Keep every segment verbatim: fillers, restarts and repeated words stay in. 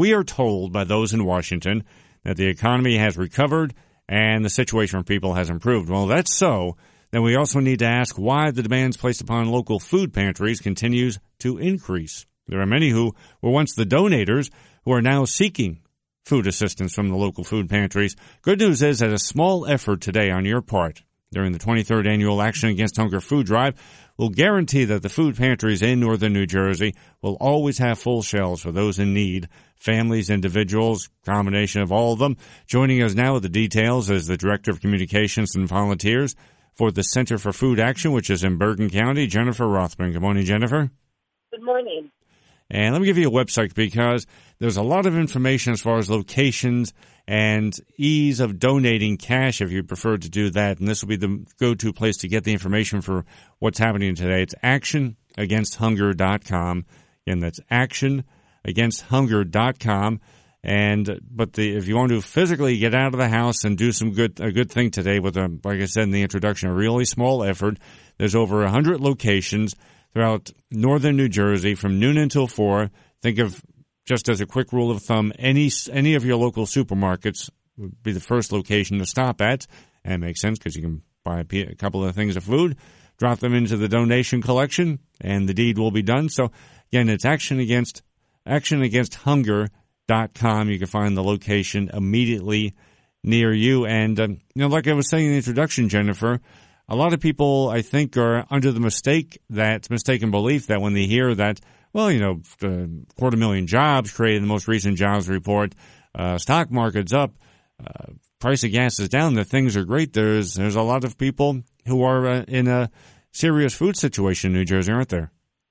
We are told by those in Washington that the economy has recovered and the situation for people has improved. Well, that's so. Then we also need to ask why the demands placed upon local food pantries continues to increase. There are many who were once the donators who are now seeking food assistance from the local food pantries. Good news is that a small effort today on your part during the twenty-third Annual Action Against Hunger Food Drive will guarantee that the food pantries in northern New Jersey will always have full shelves for those in need, families, individuals, combination of all of them. Joining us now with the details is the Director of Communications and Volunteers for the Center for Food Action, which is in Bergen County, Jennifer Rothman. Good morning, Jennifer. Good morning. And let me give you a website because there's a lot of information as far as locations and ease of donating cash if you prefer to do that. And this will be the go-to place to get the information for what's happening today. It's action against hunger dot com. Again, that's action against hunger dot com. And but the if you want to physically get out of the house and do some good a good thing today with a, like I said in the introduction, a really small effort. There's over a hundred locations throughout northern New Jersey from noon until four. Think of, just as a quick rule of thumb, any any of your local supermarkets would be the first location to stop at. And it makes sense because you can buy a, a couple of things of food, drop them into the donation collection, and the deed will be done. So again, it's action against action against hunger. Dot com. You can find the location immediately near you. And, um, you know, like I was saying in the introduction, Jennifer, a lot of people, I think, are under the mistake, that mistaken belief that when they hear that, well, you know, uh, quarter million jobs created in the most recent jobs report, uh, stock market's up, uh, price of gas is down, that things are great. There's, there's a lot of people who are uh, in a serious food situation in New Jersey, aren't there?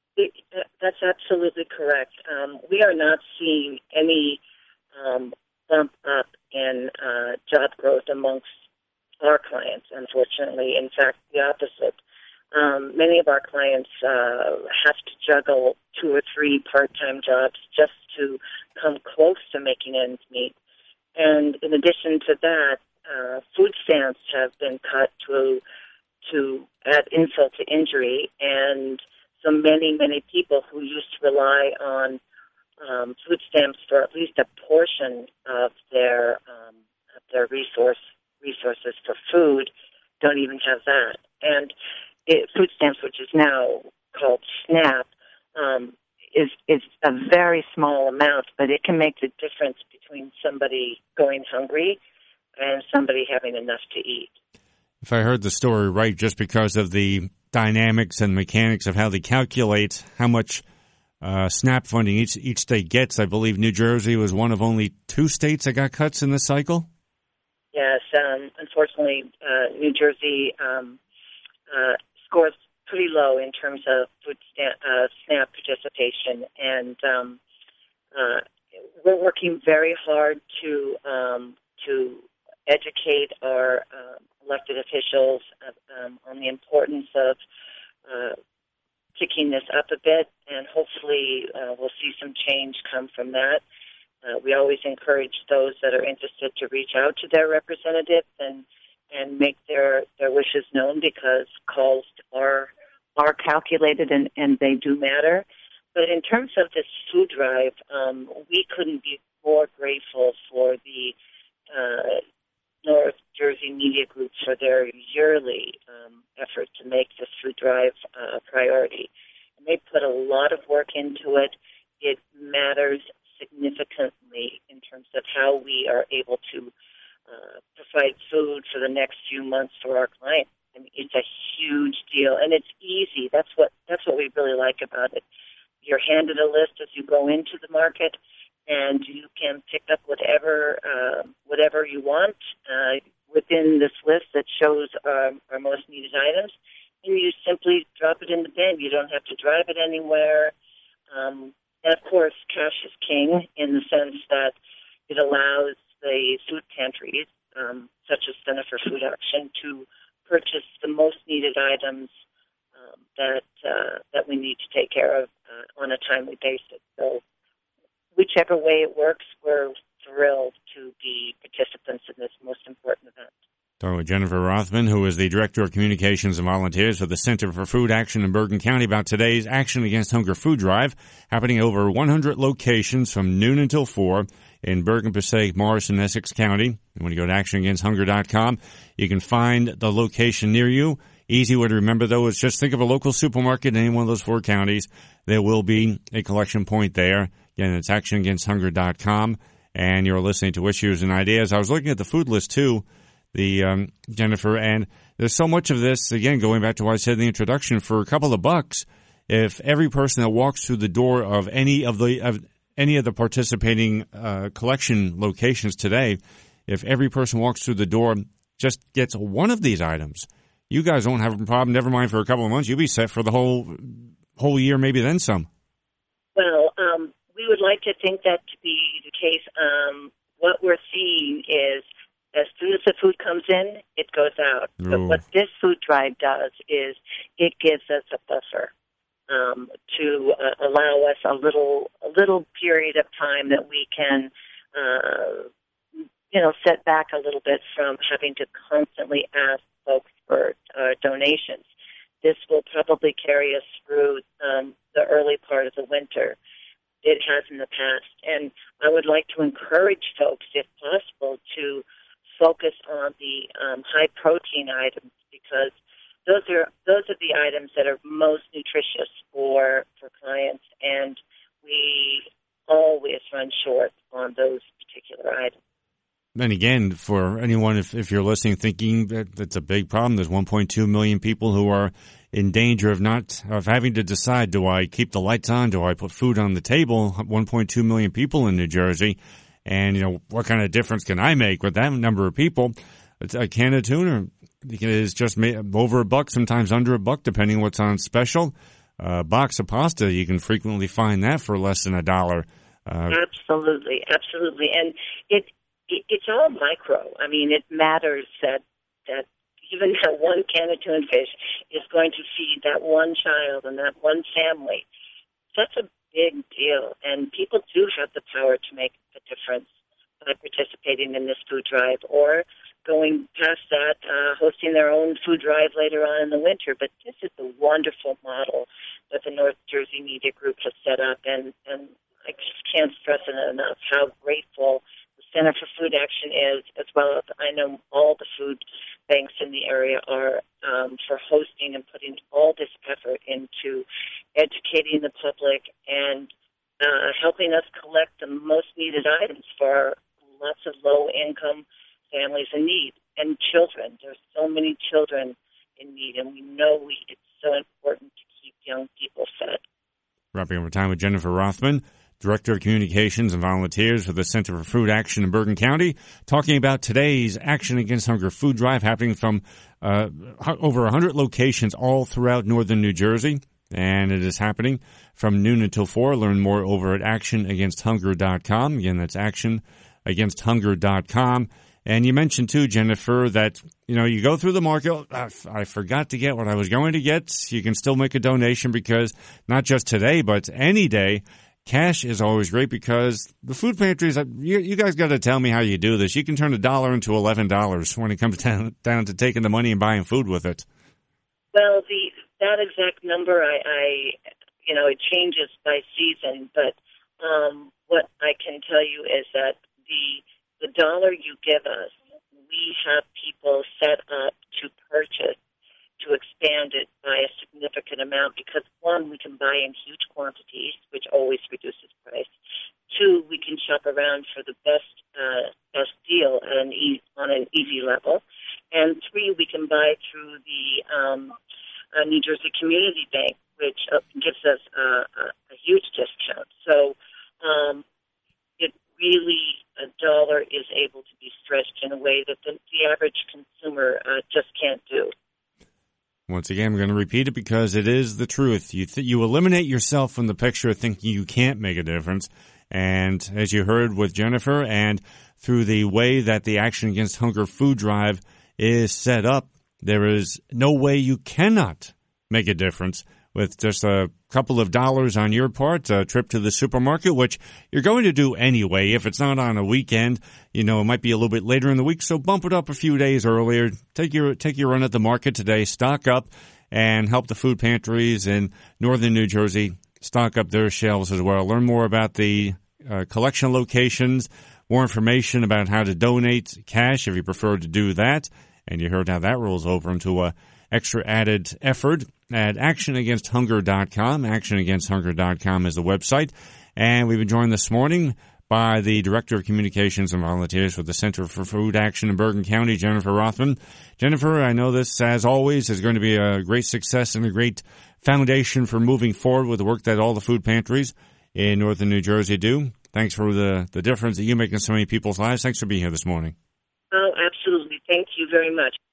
That's absolutely correct. Um, we are not seeing any um, bump up in uh, job growth amongst our clients, unfortunately. In fact, the opposite. Um, many of our clients uh, have to juggle two or three part-time jobs just to come close to making ends meet. And in addition to that, uh, food stamps have been cut to to add insult to injury, and so many, many people who used to rely on um, food stamps for at least a portion of their um, of their resource resources for food don't even have that. And it, food stamps, which is now called SNAP, um, is is a very small amount, but it can make the difference between somebody going hungry and somebody having enough to eat. If I heard the story right, just because of the dynamics and mechanics of how they calculate how much uh, SNAP funding each each state gets, I believe New Jersey was one of only two states that got cuts in this cycle? Yes, um, unfortunately, uh, New Jersey um, uh, scores pretty low in terms of food stamp, uh, SNAP participation, and um, uh, we're working very hard to um, to educate our uh, elected officials uh, um, on the importance of uh, picking this up a bit, and hopefully uh, we'll see some change come from that. Uh, we always encourage those that are interested to reach out to their representatives and and make their, their wishes known, because calls are are calculated and, and they do matter. But in terms of this food drive, um, we couldn't be more grateful for the uh, North Jersey Media Group for their yearly um, effort to make this food drive uh, a priority. And they put a lot of work into it. It matters significantly in terms of how we are able to uh, provide food for the next few months for our clients. I mean, it's a huge deal, and it's easy. That's what that's what we really like about it. You're handed a list as you go into the market, and you can pick up whatever uh, whatever you want uh, within this list that shows our, our most needed items, and you simply drop it in the bin. You don't have to drive it anywhere. Um, and, of course, cash is king in the sense that it allows the food pantries, um, such as Center for Food Action, to purchase the most needed items um, that uh, that we need to take care of uh, on a timely basis. So whichever way it works, we're thrilled to be participants in this most important event. Talking with Jennifer Rothman, who is the Director of Communications and Volunteers for the Center for Food Action in Bergen County, about today's Action Against Hunger food drive happening at over one hundred locations from noon until four in Bergen, Passaic, Morris, and Essex County. And when you go to action against hunger dot com, you can find the location near you. Easy way to remember, though, is just think of a local supermarket in any one of those four counties. There will be a collection point there. Again, it's action against hunger dot com, and you're listening to Issues and Ideas. I was looking at the food list, too, the um, Jennifer, and there's so much of this, again, going back to what I said in the introduction, for a couple of bucks, if every person that walks through the door of any of the of any of the participating uh, collection locations today, if every person walks through the door just gets one of these items, you guys won't have a problem. Never mind for a couple of months. You'll be set for the whole whole year, maybe then some. Well, um, we would like to think that to be the case. Um, what we're seeing is as soon as the food comes in, it goes out. Ooh. But what this food drive does is it gives us a buffer um, to uh, allow us a little a little period of time that we can, uh, you know, set back a little bit from having to constantly ask folks for uh, donations. This will probably carry us through um, the early part of the winter. It has in the past. And I would like to encourage folks, if possible, to focus on the um, high-protein items because those are those are the items that are most nutritious for, for clients, and we always run short on those particular items. And again, for anyone, if, if you're listening thinking that that's a big problem, there's one point two million people who are in danger of not of having to decide, do I keep the lights on, do I put food on the table? one point two million people in New Jersey. And, you know, what kind of difference can I make with that number of people? A can of tuna is just over a buck, sometimes under a buck, depending on what's on special. A box of pasta, you can frequently find that for less than a dollar. Uh, absolutely, absolutely. And it, it it's all micro. I mean, it matters that that even that one can of tuna fish is going to feed that one child and that one family. That's a big deal, and people do have the power to make a difference by participating in this food drive or going past that, uh, hosting their own food drive later on in the winter. But this is a wonderful model that the North Jersey Media Group has set up, and, and I just can't stress it enough how grateful the Center for Food Action is, as well as I know all the food banks in the area are um, for hosting and putting all this effort into educating the public and uh, helping us collect the most needed items for lots of low-income families in need and children. There's so many children in need, and we know we, it's so important to keep young people fed. Wrapping up our time with Jennifer Rothman, Director of Communications and Volunteers for the Center for Food Action in Bergen County, talking about today's Action Against Hunger food drive happening from uh, over one hundred locations all throughout northern New Jersey. And it is happening from noon until four. Learn more over at action against hunger dot com. Again, that's action against hunger dot com. And you mentioned, too, Jennifer, that, you know, you go through the market. I forgot to get what I was going to get. You can still make a donation because not just today, but any day, cash is always great because the food pantries, you, you guys got to tell me how you do this. You can turn a dollar into eleven dollars when it comes down, down to taking the money and buying food with it. Well, the that exact number, I, I you know, it changes by season, but um, what I can tell you is that the the dollar you give us, we have people set up to purchase, to expand it by a significant amount because, one, we can buy in huge quantities, which always reduces price. Two, we can shop around for the best uh, best deal on an, e- on an easy level. And three, we can buy through the um, uh, New Jersey Community Bank, which uh, gives us uh, a, a huge discount. So um, it really, a dollar is able to be stretched in a way that the, the average consumer uh, just can't do. Once again, we're going to repeat it because it is the truth. You th- you eliminate yourself from the picture thinking you can't make a difference. And as you heard with Jennifer and through the way that the Action Against Hunger food drive is set up, there is no way you cannot make a difference with just a couple of dollars on your part, a trip to the supermarket, which you're going to do anyway. If it's not on a weekend, you know, it might be a little bit later in the week, so bump it up a few days earlier. Take your take your run at the market today, stock up, and help the food pantries in northern New Jersey stock up their shelves as well. Learn more about the uh, collection locations, more information about how to donate cash if you prefer to do that. And you heard how that rolls over into a extra added effort at action against hunger dot com. action against hunger dot com is the website. And we've been joined this morning by the Director of Communications and Volunteers for the Center for Food Action in Bergen County, Jennifer Rothman. Jennifer, I know this, as always, is going to be a great success and a great foundation for moving forward with the work that all the food pantries in northern New Jersey do. Thanks for the, the difference that you make in so many people's lives. Thanks for being here this morning. Oh, absolutely. Thank you very much.